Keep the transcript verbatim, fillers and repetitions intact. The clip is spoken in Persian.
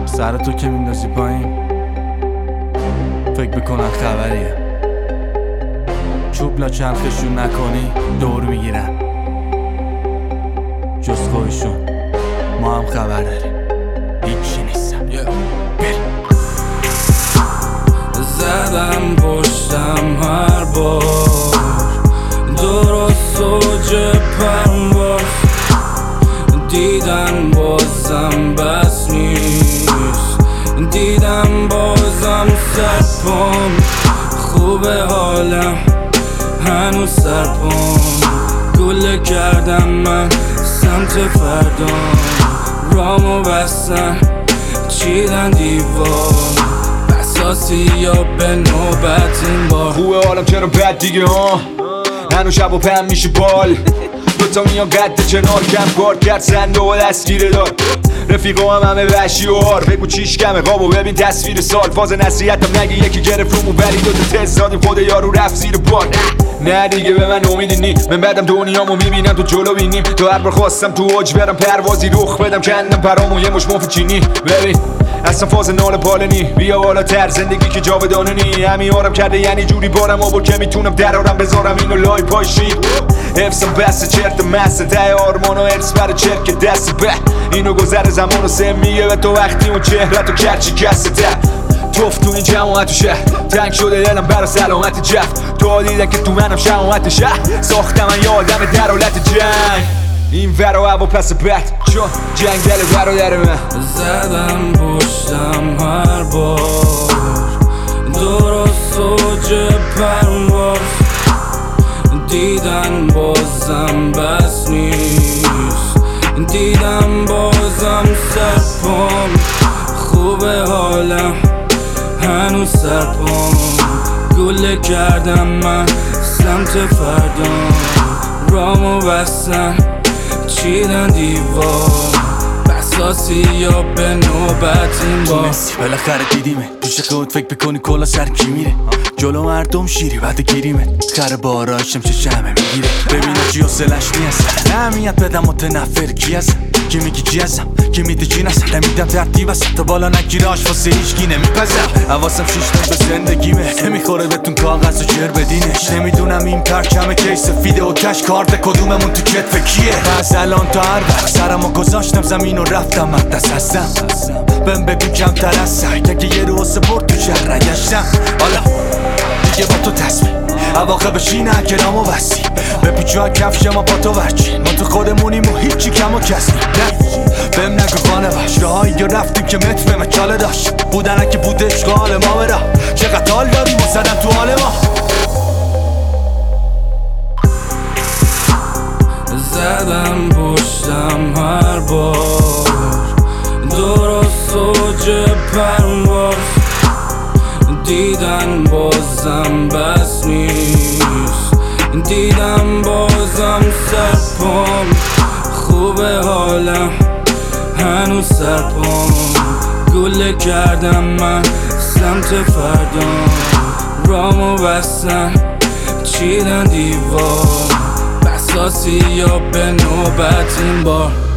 سر تو که میندازی پایین فکر بکنن خبریه، چوب لا چرخشون نکنی دور میگیرن، جز خودشون ما هم خبر داریم هیچی نیستم. زدم پشتم هر بار درست اوج پرواز، دیدن بازم بس نیست، دیدم بازم سرپام، خوبه حالم هنوز سرپام، گله کردم من سمت فردام، رامو بستن چیدن دیوار، بساسی یا به نوبت این بار. خوبه حالم چرا بد دیگه ها، هنو شب و پم میشه بال، دوتا میان قد کنار کم کار کرد سنده و دستگیره دار، رفیقا هم همه وحشی و هار، بگو چیش کمه قابو ببین تصویر سال، فاز نصیحتم نگی یکی گرفت رومو ولی دوتا تست دادیم خود یارو رفت زیر بار. نه دیگه به من امیدی نی، من بعدم دنیامو میبینم تو جلو بینیم، تو هر بار خواستم تو اوج برم پروازی رخ بدم کندم پرامو یه مش مفت چینی، ببین اصلا فاز نال پالنی، بیا بالا تر زندگی که جاودانه نی، همین آرم کرده یعنی جوری بارم آبور که میتونم درارم بذارم اینو لای پای شیر، حفظم بسته چرت مسته ته آرمان و ارس بر چرک دست به اینو گذر زمان و سه میگه به تو وقتی اون چهرت و کرچی کسته ته توف تو این جماعت و شهر، تنگ شده دلم برا سلامت جفت، تو دیدن که تو منم شماعت شهر، ساختم من یه آدم در حالت جنگ، این ورا هوا پس بد چون جنگل برادر من. زدم پشتم هر بار درست اوج پرواز، دیدن بازم بس نیست، دیدم بازم سرپام، خوبه حالم هنوز سرپام، گله کردم من سمت فردام، رامو بستن چیدن دیوار، بساسی یا به نوبت این بار. بالاخره دیدیمه دوش خود فکر بکنی کلا سر کی میره، جلو مردم شیری بعد گیریمه، خر بارایشم چه شمه میگیره، ببینه چی حسلش نیست، نمیاد بدم متنفر کی هستم، کی میگی چی هستم، کی میده چی نستم، نمیدم ترتیب هستم تا بالا نگیره آش واسه هیچکی نمیپزم، حواسم شیشتن به زندگیمه، نمیخوره بهتون کاغذ و جر بدینش، نمیدونم این پرچم کیس فیده و کش کارت کدوممون تو کتف کیه، از الان تا هر وقت سرمو گذاشتم زمین و رفتم مقدس هستم، بهم بگو کمتر از سر که یه رو سپورت تو شهر گشتم، حالا دیگه با تو تصمیم عواقب شینه کرامو بستی، به پیچو کفش ما با تو ورچی، ما تو خودمونیم و هیچی کم و کسی نه بهم نگو خانه وش، راهایی یا رفتیم که متر به مچاله داشت، بودنه که بود اشغال ما برا، چقدر حال داریم و زدم تو حال ما. زدم پشتم هر بار درست اوج پرواز، دیدن بازم بس نیست، دیدم بازم سرپام، خوبه حالم هنوز سرپام، گله کردم من سمت فردام، رامو بستن چیدن دیوار، بساسی یا به نوبت این بار.